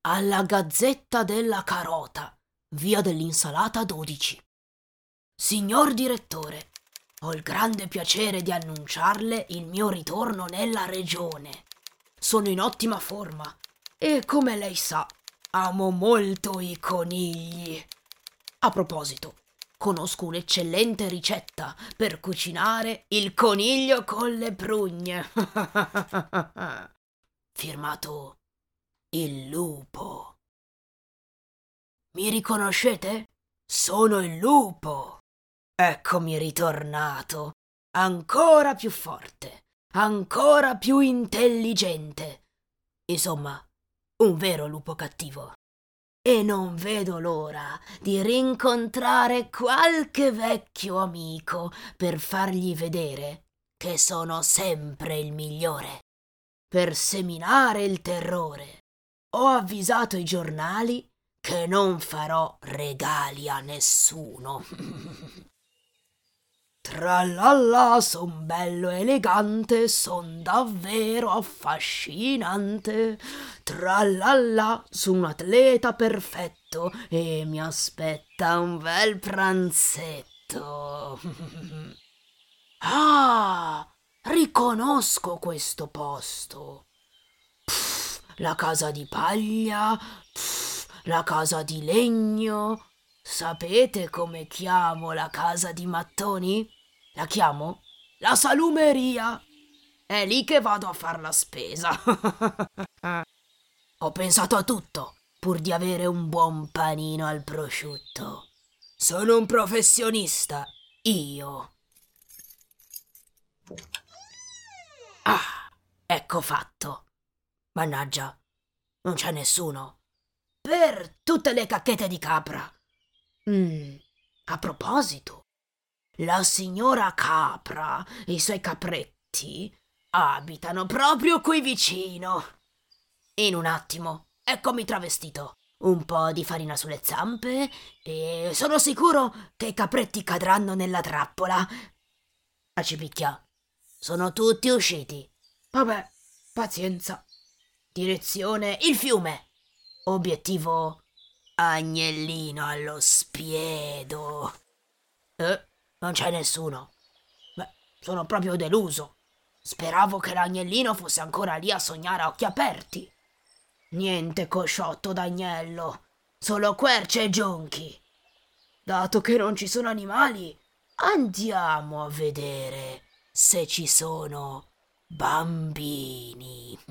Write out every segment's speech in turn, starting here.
alla Gazzetta della Carota, via dell'Insalata 12. Signor direttore, ho il grande piacere di annunciarle il mio ritorno nella regione. Sono in ottima forma e, come lei sa, amo molto i conigli. A proposito, conosco un'eccellente ricetta per cucinare il coniglio con le prugne. Firmato il lupo. Mi riconoscete? Sono il lupo. Eccomi ritornato, ancora più forte, ancora più intelligente. Insomma, un vero lupo cattivo. E non vedo l'ora di rincontrare qualche vecchio amico per fargli vedere che sono sempre il migliore. Per seminare il terrore, ho avvisato i giornali che non farò regali a nessuno. Tralala, son bello elegante, son davvero affascinante. Tralala, sono un atleta perfetto e mi aspetta un bel pranzetto. Ah, riconosco questo posto. La casa di paglia, la casa di legno. Sapete come chiamo la casa di mattoni? La chiamo la salumeria. È lì che vado a far la spesa. Ho pensato a tutto pur di avere un buon panino al prosciutto. Sono un professionista, io. Ah, ecco fatto. Mannaggia, non c'è nessuno. Per tutte le cacchette di capra. A proposito, la signora Capra e i suoi capretti abitano proprio qui vicino. In un attimo, eccomi travestito. Un po' di farina sulle zampe e sono sicuro che i capretti cadranno nella trappola. Acipicchia, sono tutti usciti. Vabbè, pazienza. Direzione il fiume. Obiettivo Agnellino allo spiedo. Non c'è nessuno. Beh, sono proprio deluso. Speravo che l'agnellino fosse ancora lì a sognare a occhi aperti. Niente cosciotto d'agnello, solo querce e giunchi. Dato che non ci sono animali, andiamo a vedere se ci sono bambini.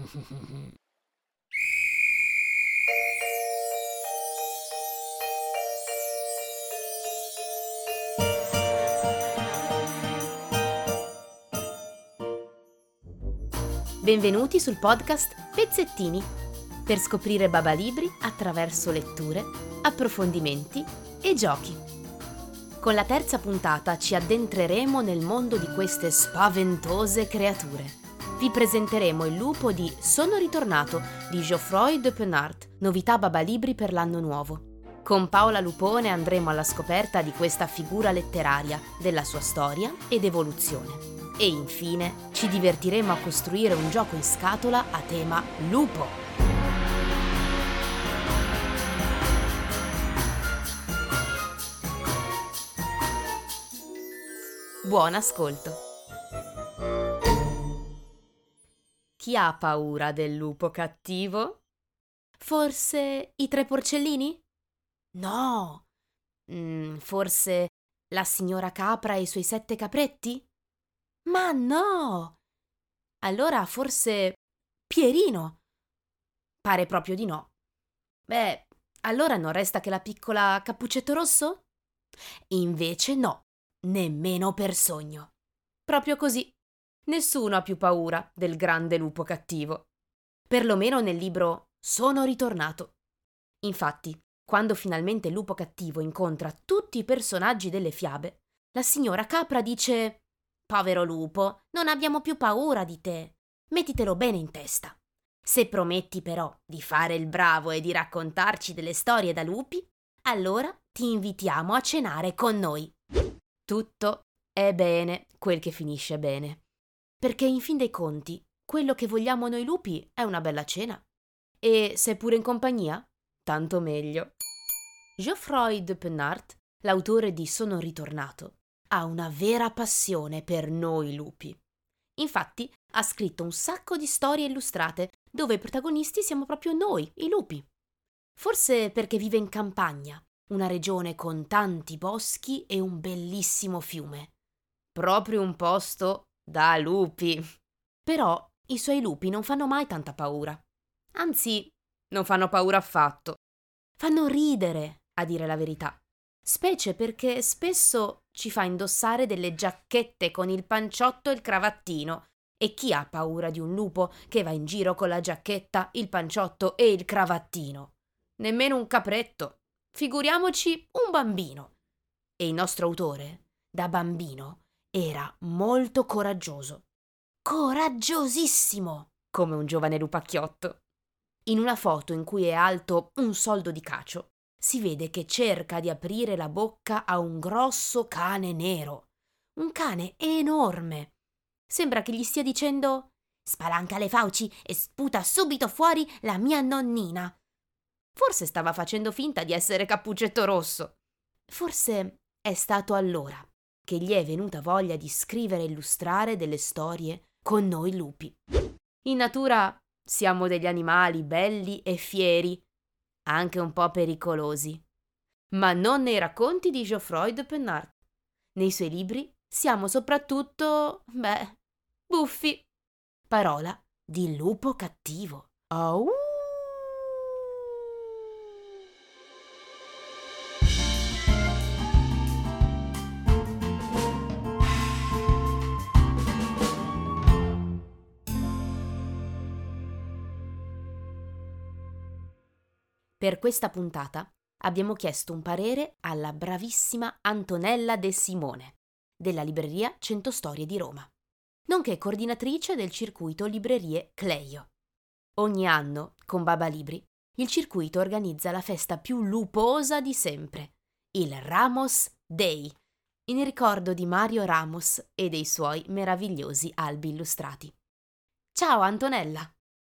Benvenuti sul podcast Pezzettini, per scoprire Babalibri attraverso letture, approfondimenti e giochi. Con la terza puntata ci addentreremo nel mondo di queste spaventose creature. Vi presenteremo il lupo di Sono ritornato di Geoffroy de Penart, novità Babalibri per l'anno nuovo. Con Paola Lupone andremo alla scoperta di questa figura letteraria, della sua storia ed evoluzione. E infine ci divertiremo a costruire un gioco in scatola a tema lupo. Buon ascolto! Chi ha paura del lupo cattivo? Forse i tre porcellini? No, Forse la signora Capra e i suoi 7 capretti? Ma no! Allora forse Pierino? Pare proprio di no. Beh, allora non resta che la piccola Cappuccetto Rosso? Invece no, nemmeno per sogno. Proprio così. Nessuno ha più paura del grande lupo cattivo. Perlomeno nel libro Sono ritornato. Infatti, quando finalmente il lupo cattivo incontra tutti i personaggi delle fiabe, la signora Capra dice: «Povero lupo, non abbiamo più paura di te. Mettitelo bene in testa. Se prometti però di fare il bravo e di raccontarci delle storie da lupi, allora ti invitiamo a cenare con noi». Tutto è bene quel che finisce bene. Perché in fin dei conti, quello che vogliamo noi lupi è una bella cena. E se pure in compagnia, tanto meglio. Geoffroy de Pennart, l'autore di Sono ritornato, ha una vera passione per noi lupi. Infatti ha scritto un sacco di storie illustrate dove i protagonisti siamo proprio noi, i lupi. Forse perché vive in campagna, una regione con tanti boschi e un bellissimo fiume. Proprio un posto da lupi. Però i suoi lupi non fanno mai tanta paura. Anzi, non fanno paura affatto. Fanno ridere, a dire la verità. Specie perché spesso ci fa indossare delle giacchette con il panciotto e il cravattino. E chi ha paura di un lupo che va in giro con la giacchetta, il panciotto e il cravattino? Nemmeno un capretto. Figuriamoci un bambino. E il nostro autore, da bambino, era molto coraggioso. Coraggiosissimo, come un giovane lupacchiotto. In una foto in cui è alto un soldo di cacio, si vede che cerca di aprire la bocca a un grosso cane nero. Un cane enorme. Sembra che gli stia dicendo: spalanca le fauci e sputa subito fuori la mia nonnina. Forse stava facendo finta di essere Cappuccetto Rosso. Forse è stato allora che gli è venuta voglia di scrivere e illustrare delle storie con noi lupi. In natura siamo degli animali belli e fieri, anche un po' pericolosi. Ma non nei racconti di Geoffroy de Pennart. Nei suoi libri siamo soprattutto, buffi. Parola di lupo cattivo. Au! Per questa puntata abbiamo chiesto un parere alla bravissima Antonella De Simone, della libreria 100 Storie di Roma, nonché coordinatrice del circuito Librerie Cleio. Ogni anno, con Baba Libri, il circuito organizza la festa più luposa di sempre, il Ramos Day, in ricordo di Mario Ramos e dei suoi meravigliosi albi illustrati. Ciao Antonella!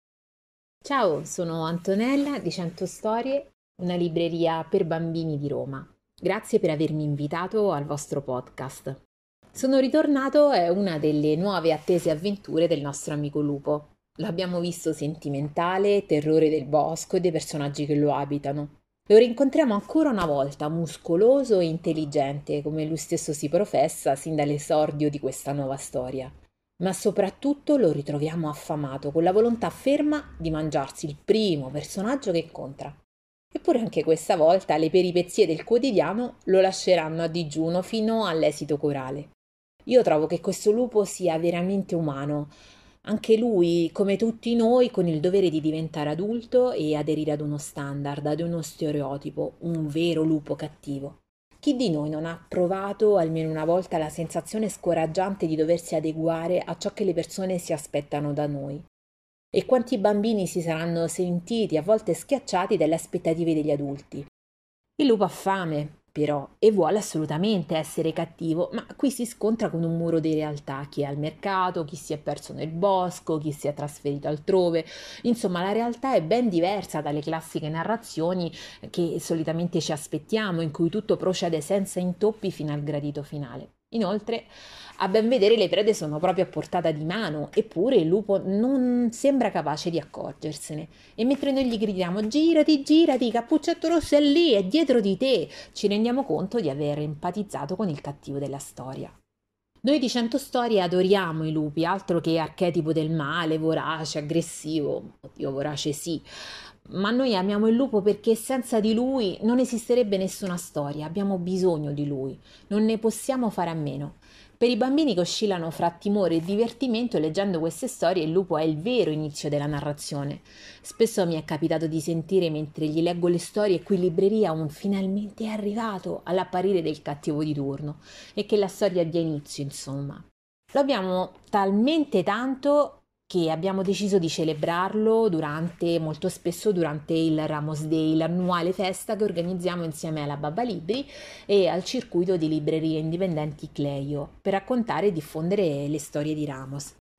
Ciao, sono Antonella di 100 Storie, una libreria per bambini di Roma. Grazie per avermi invitato al vostro podcast. Sono ritornato è una delle nuove attese avventure del nostro amico lupo. Lo abbiamo visto sentimentale, terrore del bosco e dei personaggi che lo abitano. Lo rincontriamo ancora una volta, muscoloso e intelligente, come lui stesso si professa sin dall'esordio di questa nuova storia. Ma soprattutto lo ritroviamo affamato, con la volontà ferma di mangiarsi il primo personaggio che incontra. Eppure anche questa volta le peripezie del quotidiano lo lasceranno a digiuno fino all'esito corale. Io trovo che questo lupo sia veramente umano, anche lui, come tutti noi, con il dovere di diventare adulto e aderire ad uno standard, ad uno stereotipo, un vero lupo cattivo. Chi di noi non ha provato almeno una volta la sensazione scoraggiante di doversi adeguare a ciò che le persone si aspettano da noi? E quanti bambini si saranno sentiti a volte schiacciati dalle aspettative degli adulti? Il lupo ha fame, però, e vuole assolutamente essere cattivo, ma qui si scontra con un muro di realtà: chi è al mercato, chi si è perso nel bosco, chi si è trasferito altrove. Insomma, la realtà è ben diversa dalle classiche narrazioni che solitamente ci aspettiamo, in cui tutto procede senza intoppi fino al gradito finale. Inoltre, a ben vedere, le prede sono proprio a portata di mano, eppure il lupo non sembra capace di accorgersene. E mentre noi gli gridiamo: girati, girati, Cappuccetto Rosso è lì, è dietro di te, ci rendiamo conto di aver empatizzato con il cattivo della storia. Noi di 100 Storie adoriamo i lupi, altro che archetipo del male, vorace, aggressivo. Oddio, vorace sì. Ma noi amiamo il lupo perché senza di lui non esisterebbe nessuna storia, abbiamo bisogno di lui, non ne possiamo fare a meno. Per i bambini che oscillano fra timore e divertimento, leggendo queste storie il lupo è il vero inizio della narrazione. Spesso mi è capitato di sentire mentre gli leggo le storie qui in libreria un finalmente è arrivato all'apparire del cattivo di turno e che la storia abbia inizio, insomma. Lo abbiamo talmente tanto che abbiamo deciso di celebrarlo molto spesso durante il Ramos Day, l'annuale festa che organizziamo insieme alla Baba Libri e al circuito di librerie indipendenti Cleio, per raccontare e diffondere le storie di Ramos.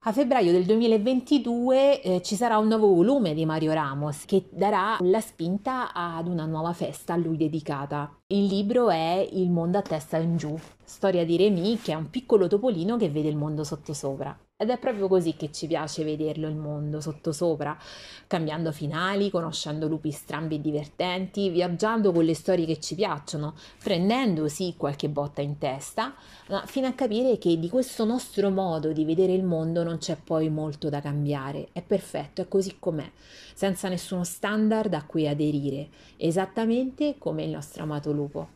A febbraio del 2022 ci sarà un nuovo volume di Mario Ramos che darà la spinta ad una nuova festa a lui dedicata. Il libro è Il mondo a testa in giù, storia di Remy, che è un piccolo topolino che vede il mondo sottosopra. Ed è proprio così che ci piace vederlo il mondo sottosopra, cambiando finali, conoscendo lupi strambi e divertenti, viaggiando con le storie che ci piacciono, prendendosi qualche botta in testa, ma fino a capire che di questo nostro modo di vedere il mondo non c'è poi molto da cambiare. È perfetto, è così com'è, senza nessuno standard a cui aderire, esattamente come il nostro amato lupo.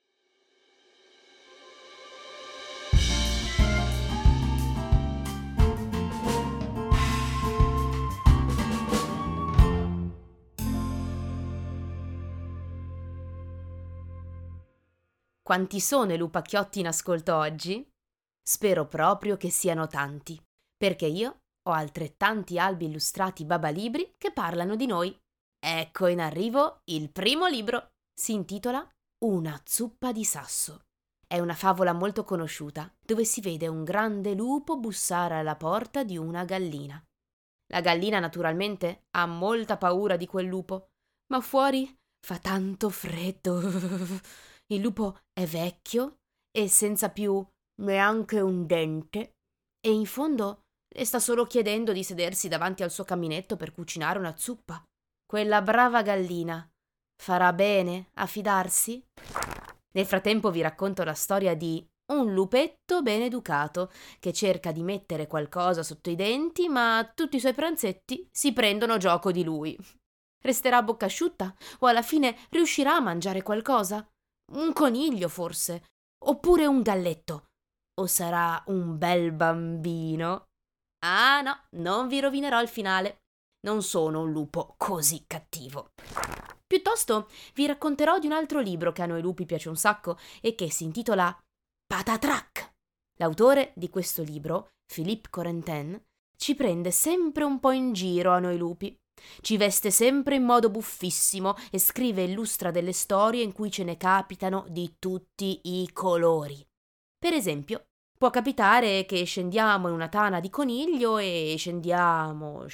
Quanti sono i lupacchiotti in ascolto oggi? Spero proprio che siano tanti, perché io ho altrettanti albi illustrati babalibri che parlano di noi. Ecco in arrivo il primo libro. Si intitola Una zuppa di sasso. È una favola molto conosciuta, dove si vede un grande lupo bussare alla porta di una gallina. La gallina naturalmente ha molta paura di quel lupo, ma fuori fa tanto freddo. Il lupo è vecchio e senza più neanche un dente, e in fondo le sta solo chiedendo di sedersi davanti al suo caminetto per cucinare una zuppa. Quella brava gallina farà bene a fidarsi? Nel frattempo vi racconto la storia di un lupetto ben educato che cerca di mettere qualcosa sotto i denti, ma tutti i suoi pranzetti si prendono gioco di lui. Resterà a bocca asciutta o alla fine riuscirà a mangiare qualcosa? Un coniglio forse? Oppure un galletto? O sarà un bel bambino? Ah no, non vi rovinerò il finale. Non sono un lupo così cattivo. Piuttosto vi racconterò di un altro libro che a noi lupi piace un sacco e che si intitola Patatrac. L'autore di questo libro, Philippe Corentin, ci prende sempre un po' in giro a noi lupi. Ci veste sempre in modo buffissimo e scrive e illustra delle storie in cui ce ne capitano di tutti i colori. Per esempio, può capitare che scendiamo in una tana di coniglio e scendiamo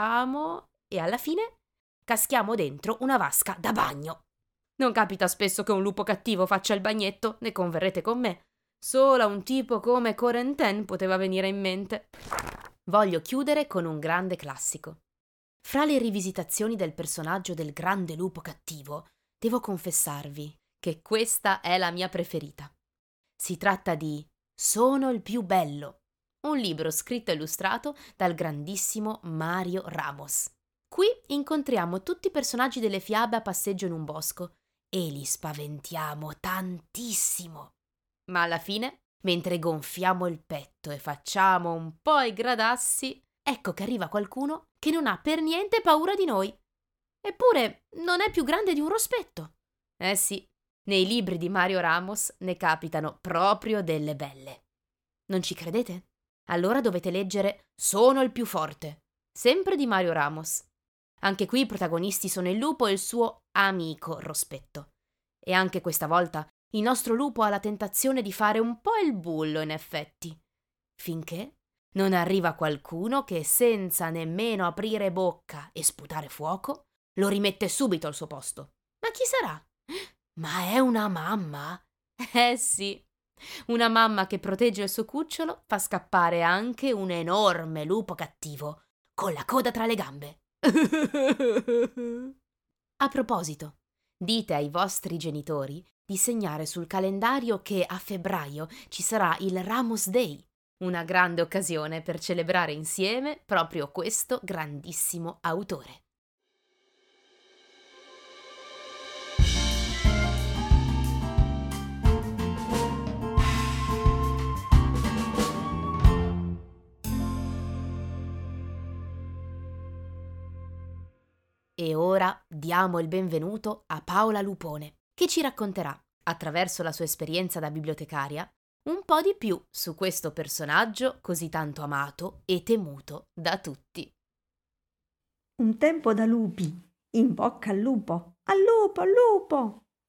e alla fine caschiamo dentro una vasca da bagno. Non capita spesso che un lupo cattivo faccia il bagnetto, ne converrete con me. Solo a un tipo come Corentin poteva venire in mente. Voglio chiudere con un grande classico. Fra le rivisitazioni del personaggio del grande lupo cattivo, devo confessarvi che questa è la mia preferita. Si tratta di Sono il più bello, un libro scritto e illustrato dal grandissimo Mario Ramos. Qui incontriamo tutti i personaggi delle fiabe a passeggio in un bosco e li spaventiamo tantissimo. Ma alla fine, mentre gonfiamo il petto e facciamo un po' i gradassi, ecco che arriva qualcuno che non ha per niente paura di noi. Eppure non è più grande di un rospetto. Eh sì, nei libri di Mario Ramos ne capitano proprio delle belle. Non ci credete? Allora dovete leggere Sono il più forte, sempre di Mario Ramos. Anche qui i protagonisti sono il lupo e il suo amico Rospetto. E anche questa volta il nostro lupo ha la tentazione di fare un po' il bullo, in effetti, finché non arriva qualcuno che, senza nemmeno aprire bocca e sputare fuoco, lo rimette subito al suo posto. Ma chi sarà? Ma è una mamma? Eh sì, una mamma che protegge il suo cucciolo fa scappare anche un enorme lupo cattivo con la coda tra le gambe. A proposito, dite ai vostri genitori di segnare sul calendario che a febbraio ci sarà il Ramos Day, una grande occasione per celebrare insieme proprio questo grandissimo autore. E ora diamo il benvenuto a Paola Lupone, che ci racconterà, attraverso la sua esperienza da bibliotecaria, un po' di più su questo personaggio così tanto amato e temuto da tutti. Un tempo da lupi, in bocca al lupo, al lupo, al lupo!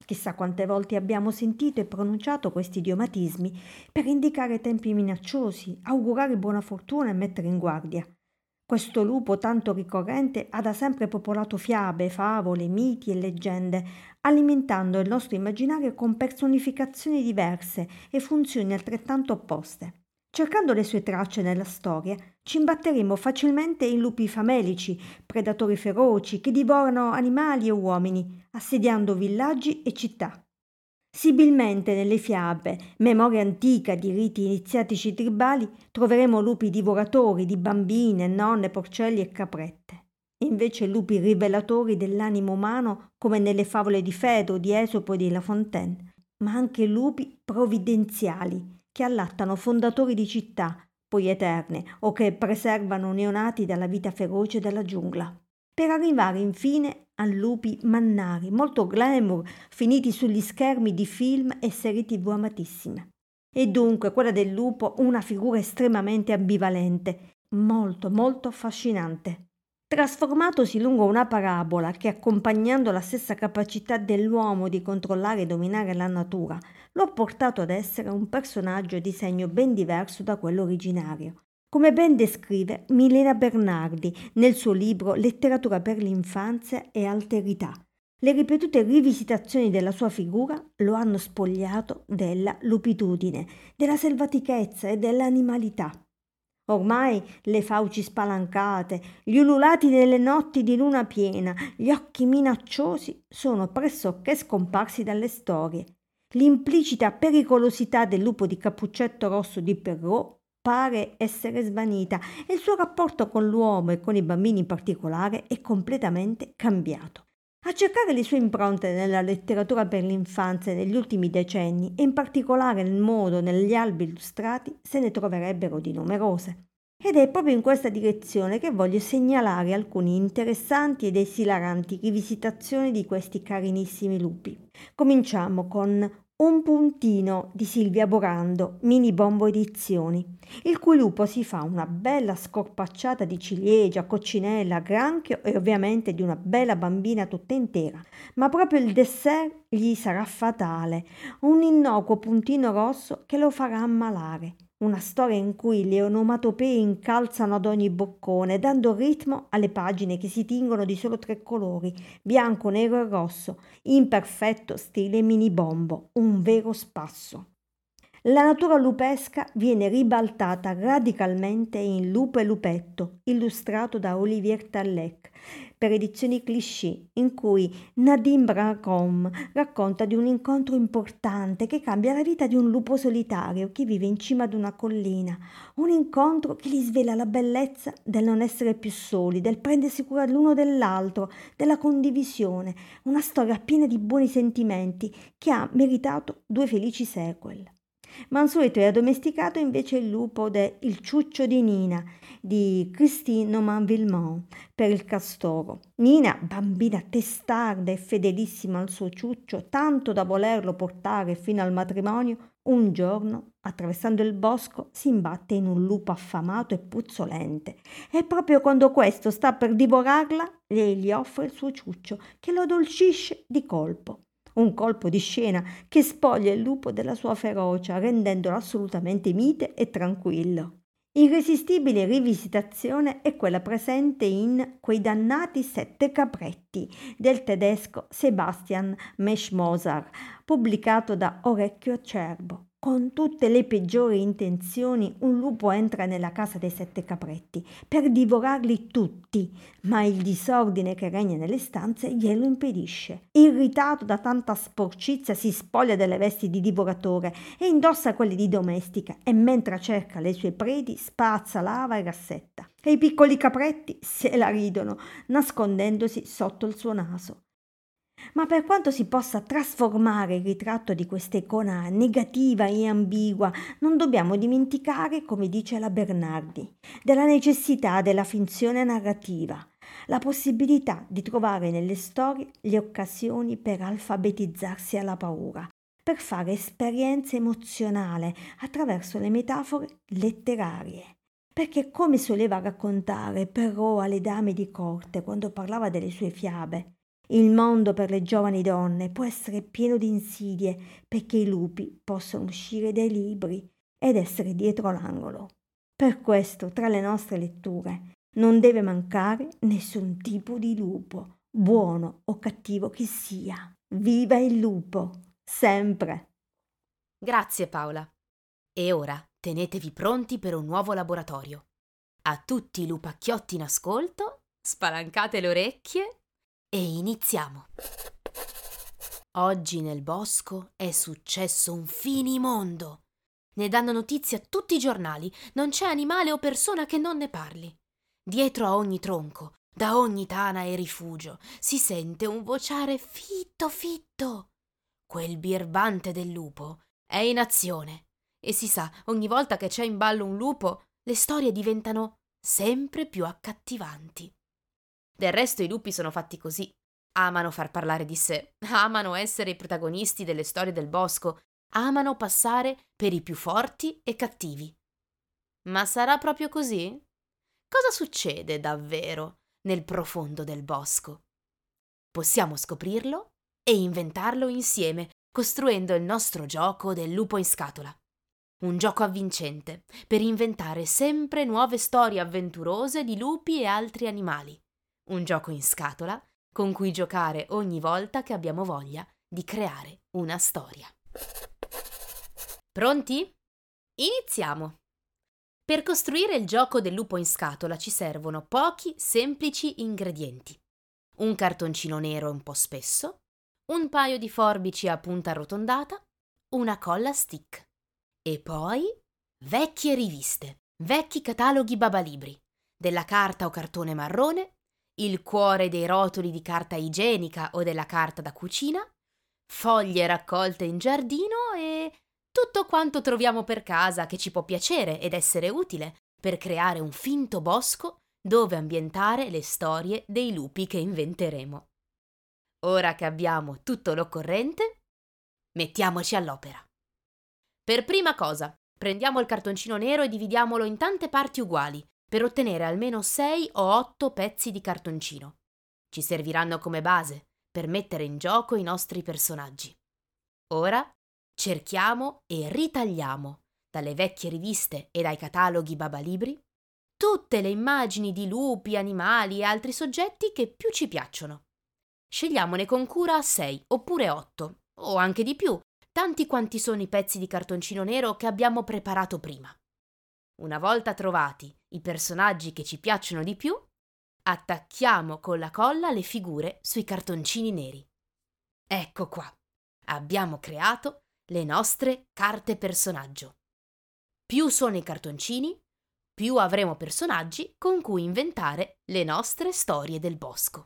Chissà quante volte abbiamo sentito e pronunciato questi idiomatismi per indicare tempi minacciosi, augurare buona fortuna e mettere in guardia. Questo lupo tanto ricorrente ha da sempre popolato fiabe, favole, miti e leggende, alimentando il nostro immaginario con personificazioni diverse e funzioni altrettanto opposte. Cercando le sue tracce nella storia, ci imbatteremo facilmente in lupi famelici, predatori feroci che divorano animali e uomini, assediando villaggi e città. Sibilmente nelle fiabe, memoria antica di riti iniziatici tribali, troveremo lupi divoratori di bambine, nonne, porcelli e caprette. Invece lupi rivelatori dell'animo umano come nelle favole di Fedro, di Esopo e di La Fontaine, ma anche lupi provvidenziali che allattano fondatori di città, poi eterne, o che preservano neonati dalla vita feroce della giungla. Per arrivare infine a lupi mannari, molto glamour, finiti sugli schermi di film e serie TV amatissime. E dunque quella del lupo una figura estremamente ambivalente, molto molto affascinante. Trasformatosi lungo una parabola che, accompagnando la stessa capacità dell'uomo di controllare e dominare la natura, lo ha portato ad essere un personaggio di segno ben diverso da quello originario. Come ben descrive Milena Bernardi nel suo libro Letteratura per l'infanzia e alterità. Le ripetute rivisitazioni della sua figura lo hanno spogliato della lupitudine, della selvatichezza e dell'animalità. Ormai le fauci spalancate, gli ululati nelle notti di luna piena, gli occhi minacciosi sono pressoché scomparsi dalle storie. L'implicita pericolosità del lupo di Cappuccetto Rosso di Perrault pare essere svanita e il suo rapporto con l'uomo e con i bambini in particolare è completamente cambiato. A cercare le sue impronte nella letteratura per l'infanzia negli ultimi decenni e in particolare nel modo negli albi illustrati se ne troverebbero di numerose. Ed è proprio in questa direzione che voglio segnalare alcuni interessanti ed esilaranti rivisitazioni di questi carinissimi lupi. Cominciamo con Un puntino di Silvia Borando, Mini Bombo Edizioni, il cui lupo si fa una bella scorpacciata di ciliegia, coccinella, granchio e ovviamente di una bella bambina tutta intera, ma proprio il dessert gli sarà fatale, un innocuo puntino rosso che lo farà ammalare. Una storia in cui le onomatopee incalzano ad ogni boccone, dando ritmo alle pagine che si tingono di solo 3 colori, bianco, nero e rosso, in perfetto stile mini bombo, un vero spasso. La natura lupesca viene ribaltata radicalmente in Lupo e Lupetto, illustrato da Olivier Tallec, per edizioni Cliché, in cui Nadim Bracom racconta di un incontro importante che cambia la vita di un lupo solitario che vive in cima ad una collina, un incontro che gli svela la bellezza del non essere più soli, del prendersi cura l'uno dell'altro, della condivisione, una storia piena di buoni sentimenti che ha meritato 2 felici sequel. Mansueto e addomesticato invece il lupo de Il ciuccio di Nina di Christine Noman-Villemont per il Castoro. Nina, bambina testarda e fedelissima al suo ciuccio, tanto da volerlo portare fino al matrimonio, un giorno, attraversando il bosco, si imbatte in un lupo affamato e puzzolente e proprio quando questo sta per divorarla, lei gli offre il suo ciuccio che lo addolcisce di colpo. Un colpo di scena che spoglia il lupo della sua ferocia, rendendolo assolutamente mite e tranquillo. Irresistibile rivisitazione è quella presente in Quei dannati 7 capretti del tedesco Sebastian Meschmoser, pubblicato da Orecchio Acerbo. Con tutte le peggiori intenzioni un lupo entra nella casa dei 7 capretti per divorarli tutti, ma il disordine che regna nelle stanze glielo impedisce. Irritato da tanta sporcizia si spoglia delle vesti di divoratore e indossa quelle di domestica e mentre cerca le sue predi spazza lava e rassetta. E i piccoli capretti se la ridono, nascondendosi sotto il suo naso. Ma per quanto si possa trasformare il ritratto di questa icona negativa e ambigua, non dobbiamo dimenticare, come dice la Bernardi, della necessità della finzione narrativa, la possibilità di trovare nelle storie le occasioni per alfabetizzarsi alla paura, per fare esperienza emozionale attraverso le metafore letterarie. Perché, come soleva raccontare Perrault alle dame di corte quando parlava delle sue fiabe, Il mondo per le giovani donne può essere pieno di insidie perché i lupi possono uscire dai libri ed essere dietro l'angolo. Per questo, tra le nostre letture, non deve mancare nessun tipo di lupo, buono o cattivo che sia. Viva il lupo, sempre! Grazie Paola. E ora tenetevi pronti per un nuovo laboratorio. A tutti i lupacchiotti in ascolto, spalancate le orecchie e iniziamo. Oggi nel bosco è successo un finimondo. Ne danno notizia tutti i giornali, non c'è animale o persona che non ne parli. Dietro a ogni tronco, da ogni tana e rifugio, si sente un vociare fitto fitto. Quel birbante del lupo è in azione e si sa, ogni volta che c'è in ballo un lupo, le storie diventano sempre più accattivanti. Del resto i lupi sono fatti così. Amano far parlare di sé, amano essere i protagonisti delle storie del bosco, amano passare per i più forti e cattivi. Ma sarà proprio così? Cosa succede davvero nel profondo del bosco? Possiamo scoprirlo e inventarlo insieme, costruendo il nostro gioco del lupo in scatola. Un gioco avvincente per inventare sempre nuove storie avventurose di lupi e altri animali. Un gioco in scatola con cui giocare ogni volta che abbiamo voglia di creare una storia. Pronti? Iniziamo! Per costruire il gioco del lupo in scatola ci servono pochi semplici ingredienti. Un cartoncino nero un po' spesso, un paio di forbici a punta arrotondata, una colla stick. E poi vecchie riviste, vecchi cataloghi babalibri, della carta o cartone marrone, il cuore dei rotoli di carta igienica o della carta da cucina, foglie raccolte in giardino e tutto quanto troviamo per casa che ci può piacere ed essere utile per creare un finto bosco dove ambientare le storie dei lupi che inventeremo. Ora che abbiamo tutto l'occorrente, mettiamoci all'opera. Per prima cosa, prendiamo il cartoncino nero e dividiamolo in tante parti uguali per ottenere almeno 6 o 8 pezzi di cartoncino. Ci serviranno come base per mettere in gioco i nostri personaggi. Ora cerchiamo e ritagliamo dalle vecchie riviste e dai cataloghi babalibri tutte le immagini di lupi, animali e altri soggetti che più ci piacciono. Scegliamone con cura 6 oppure 8, o anche di più, tanti quanti sono i pezzi di cartoncino nero che abbiamo preparato prima. Una volta trovati i personaggi che ci piacciono di più, attacchiamo con la colla le figure sui cartoncini neri. Ecco qua, abbiamo creato le nostre carte personaggio. Più sono i cartoncini, più avremo personaggi con cui inventare le nostre storie del bosco.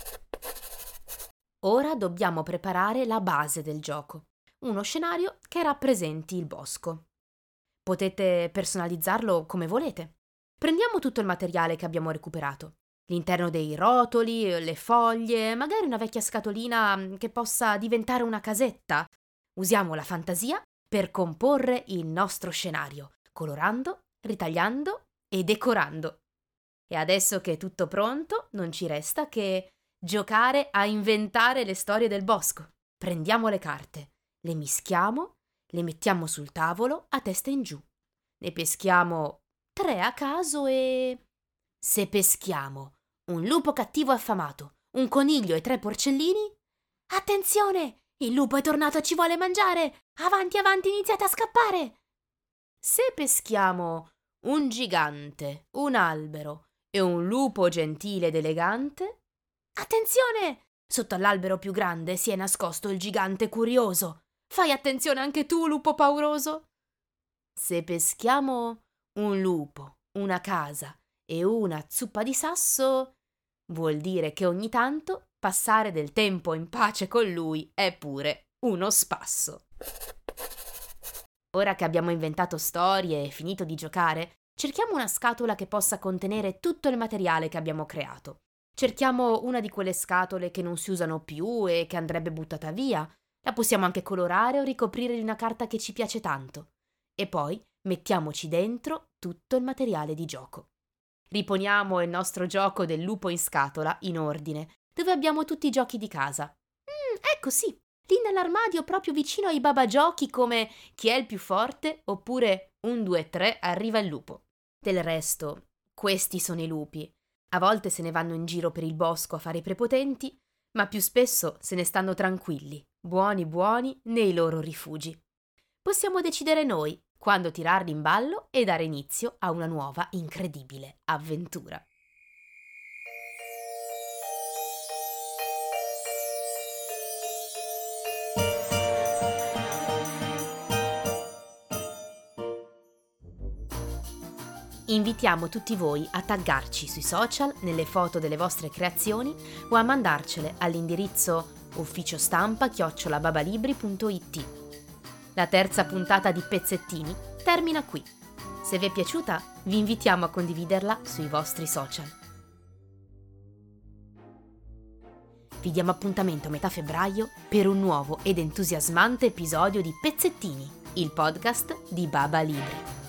Ora dobbiamo preparare la base del gioco, uno scenario che rappresenti il bosco. Potete personalizzarlo come volete. Prendiamo tutto il materiale che abbiamo recuperato. L'interno dei rotoli, le foglie, magari una vecchia scatolina che possa diventare una casetta. Usiamo la fantasia per comporre il nostro scenario, colorando, ritagliando e decorando. E adesso che è tutto pronto, non ci resta che giocare a inventare le storie del bosco. Prendiamo le carte, le mischiamo, le mettiamo sul tavolo a testa in giù. Ne peschiamo 3 a caso e... Se peschiamo un lupo cattivo affamato, un coniglio e 3 porcellini... Attenzione! Il lupo è tornato e ci vuole mangiare! Avanti, avanti, iniziate a scappare! Se peschiamo un gigante, un albero e un lupo gentile ed elegante... Attenzione! Sotto all'albero più grande si è nascosto il gigante curioso. Fai attenzione anche tu, lupo pauroso! Se peschiamo un lupo, una casa e una zuppa di sasso, vuol dire che ogni tanto passare del tempo in pace con lui è pure uno spasso. Ora che abbiamo inventato storie e finito di giocare, cerchiamo una scatola che possa contenere tutto il materiale che abbiamo creato. Cerchiamo una di quelle scatole che non si usano più e che andrebbe buttata via. La possiamo anche colorare o ricoprire di una carta che ci piace tanto. E poi mettiamoci dentro tutto il materiale di gioco. Riponiamo il nostro gioco del lupo in scatola in ordine, dove abbiamo tutti i giochi di casa. Ecco sì, lì nell'armadio proprio vicino ai babagiochi come Chi è il più forte oppure 1, 2, 3 arriva il lupo. Del resto, questi sono i lupi. A volte se ne vanno in giro per il bosco a fare i prepotenti, ma più spesso se ne stanno tranquilli, buoni buoni nei loro rifugi. Possiamo decidere noi quando tirarli in ballo e dare inizio a una nuova incredibile avventura. Invitiamo tutti voi a taggarci sui social nelle foto delle vostre creazioni o a mandarcele all'indirizzo ufficiostampa@babalibri.it. La terza puntata di Pezzettini termina qui. Se vi è piaciuta, vi invitiamo a condividerla sui vostri social. Vi diamo appuntamento a metà febbraio per un nuovo ed entusiasmante episodio di Pezzettini, il podcast di Baba Libri.